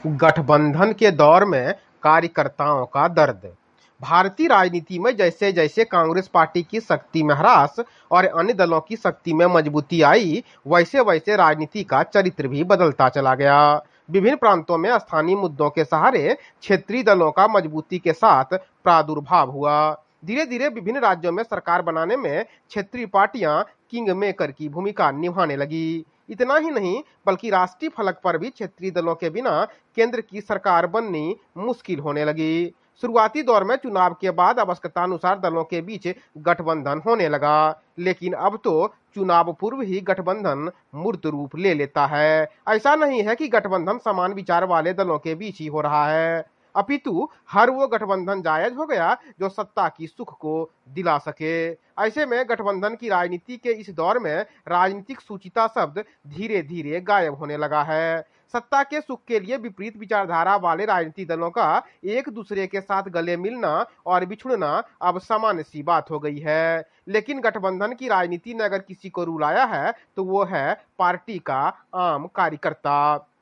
गठबंधन के दौर में कार्यकर्ताओं का दर्द। भारतीय राजनीति में जैसे जैसे कांग्रेस पार्टी की शक्ति में ह्रास और अन्य दलों की शक्ति में मजबूती आई, वैसे वैसे राजनीति का चरित्र भी बदलता चला गया। विभिन्न प्रांतों में स्थानीय मुद्दों के सहारे क्षेत्रीय दलों का मजबूती के साथ प्रादुर्भाव हुआ। धीरे धीरे विभिन्न राज्यों में सरकार बनाने में क्षेत्रीय पार्टियां किंग मेकर की भूमिका निभाने लगी। इतना ही नहीं, बल्कि राष्ट्रीय फलक पर भी क्षेत्रीय दलों के बिना केंद्र की सरकार बननी मुश्किल होने लगी। शुरुआती दौर में चुनाव के बाद आवश्यकतानुसार दलों के बीच गठबंधन होने लगा, लेकिन अब तो चुनाव पूर्व ही गठबंधन मूर्त रूप ले लेता है। ऐसा नहीं है कि गठबंधन समान विचार वाले दलों के बीच ही हो रहा है, अपितु हर वो गठबंधन जायज हो गया जो सत्ता की सुख को दिला सके। ऐसे में गठबंधन की राजनीति के इस दौर में राजनीतिक सूचिता शब्द धीरे धीरे गायब होने लगा है। सत्ता के सुख के लिए विपरीत विचारधारा वाले राजनीतिक दलों का एक दूसरे के साथ गले मिलना और बिछुड़ना अब सामान्य सी बात हो गई है। लेकिन गठबंधन की राजनीति ने अगर किसी को रुलाया है तो वो है पार्टी का आम कार्यकर्ता।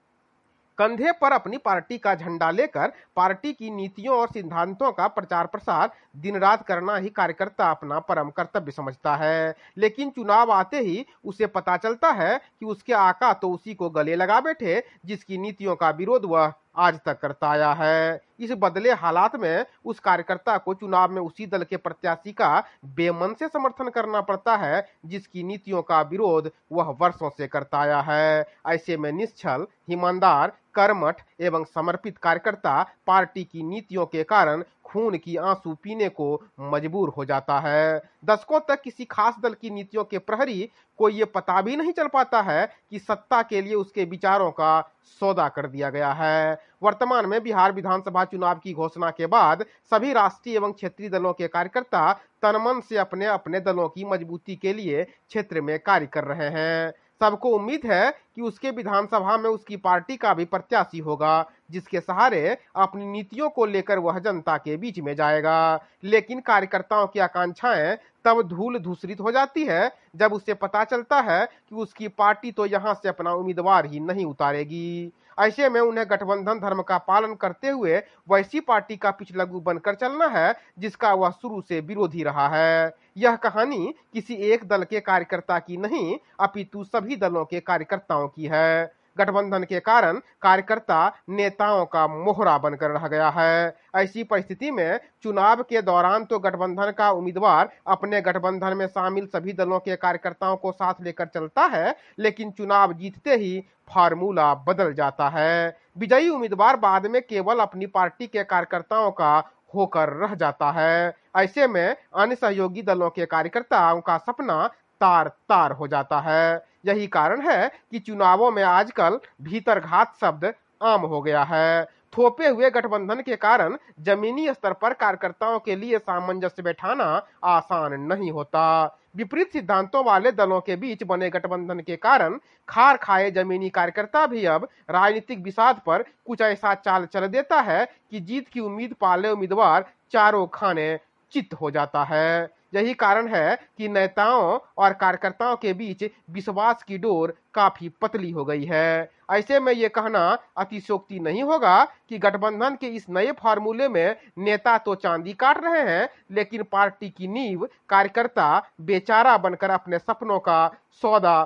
कंधे पर अपनी पार्टी का झंडा लेकर पार्टी की नीतियों और सिद्धांतों का प्रचार प्रसार दिन रात करना ही कार्यकर्ता अपना परम कर्तव्य समझता है। लेकिन चुनाव आते ही उसे पता चलता है कि उसके आका तो उसी को गले लगा बैठे जिसकी नीतियों का विरोध वह आज तक करता आया है। इस बदले हालात में उस कार्यकर्ता को चुनाव में उसी दल के प्रत्याशी का बेमन से समर्थन करना पड़ता है जिसकी नीतियों का विरोध वह वर्षों से करता आया है। ऐसे में निश्चल, ईमानदार, कर्मठ एवं समर्पित कार्यकर्ता पार्टी की नीतियों के कारण खून की आंसू पीने को मजबूर हो जाता है। दशकों तक किसी खास दल की नीतियों के प्रहरी को ये पता भी नहीं चल पाता है कि सत्ता के लिए उसके विचारों का सौदा कर दिया गया है। वर्तमान में बिहार विधानसभा चुनाव की घोषणा के बाद सभी राष्ट्रीय एवं क्षेत्रीय दलों के कार्यकर्ता तनमन से अपने अपने दलों की मजबूती के लिए क्षेत्र में कार्य कर रहे हैं। सबको उम्मीद है कि उसके विधानसभा में उसकी पार्टी का भी प्रत्याशी होगा जिसके सहारे अपनी नीतियों को लेकर वह जनता के बीच में जाएगा। लेकिन कार्यकर्ताओं की आकांक्षाएं तब धूल धूसरित हो जाती है जब उसे पता चलता है कि उसकी पार्टी तो यहां से अपना उम्मीदवार ही नहीं उतारेगी। ऐसे में उन्हें गठबंधन धर्म का पालन करते हुए वैसी पार्टी का पिछलग्गू बनकर चलना है जिसका वह शुरू से विरोधी रहा है। यह कहानी किसी एक दल के कार्यकर्ता की नहीं, अपितु सभी दलों के कार्यकर्ताओं की है। गठबंधन के कारण कार्यकर्ता नेताओं का मोहरा बनकर रह गया है। ऐसी परिस्थिति में चुनाव के दौरान तो गठबंधन का उम्मीदवार अपने गठबंधन में शामिल सभी दलों के कार्यकर्ताओं को साथ लेकर चलता है, लेकिन चुनाव जीतते ही फार्मूला बदल जाता है। विजयी उम्मीदवार बाद में केवल अपनी पार्टी के कार्यकर्ताओं का होकर रह जाता है। ऐसे में अन्य सहयोगी दलों के कार्यकर्ताओं का सपना तार तार हो जाता है। यही कारण है कि चुनावों में आजकल भीतरघात शब्द आम हो गया है। थोपे हुए गठबंधन के कारण जमीनी स्तर पर कार्यकर्ताओं के लिए सामंजस्य बैठाना आसान नहीं होता। विपरीत सिद्धांतों वाले दलों के बीच बने गठबंधन के कारण खार खाए जमीनी कार्यकर्ता भी अब राजनीतिक विषाद पर कुछ ऐसा चाल चल देता है कि जीत की उम्मीद पाले उम्मीदवार चारों खाने चित हो जाता है। यही कारण है कि नेताओं और कार्यकर्ताओं के बीच विश्वास की डोर काफी पतली हो गई है। ऐसे में ये कहना अतिशयोक्ति नहीं होगा कि गठबंधन के इस नए फार्मूले में नेता तो चांदी काट रहे हैं, लेकिन पार्टी की नींव कार्यकर्ता बेचारा बनकर अपने सपनों का सौदा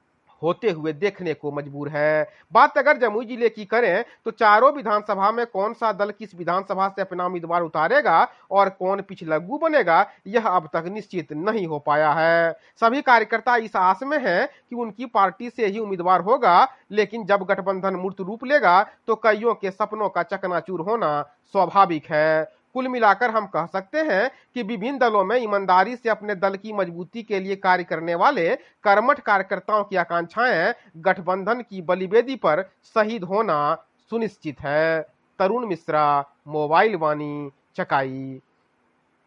होते हुए देखने को मजबूर है। बात अगर जमुई जिले की करें तो चारों विधानसभा में कौन सा दल किस विधानसभा से अपना उम्मीदवार उतारेगा और कौन पिछलग्गू बनेगा, यह अब तक निश्चित नहीं हो पाया है। सभी कार्यकर्ता इस आस में हैं कि उनकी पार्टी से ही उम्मीदवार होगा, लेकिन जब गठबंधन मूर्त रूप लेगा तो कईयों के सपनों का चकनाचूर होना स्वाभाविक है। कुल मिलाकर हम कह सकते हैं कि विभिन्न दलों में ईमानदारी से अपने दल की मजबूती के लिए कार्य करने वाले कर्मठ कार्यकर्ताओं की आकांक्षाएं गठबंधन की बलिवेदी पर शहीद होना सुनिश्चित है। तरुण मिश्रा, मोबाइल वाणी, चकाई।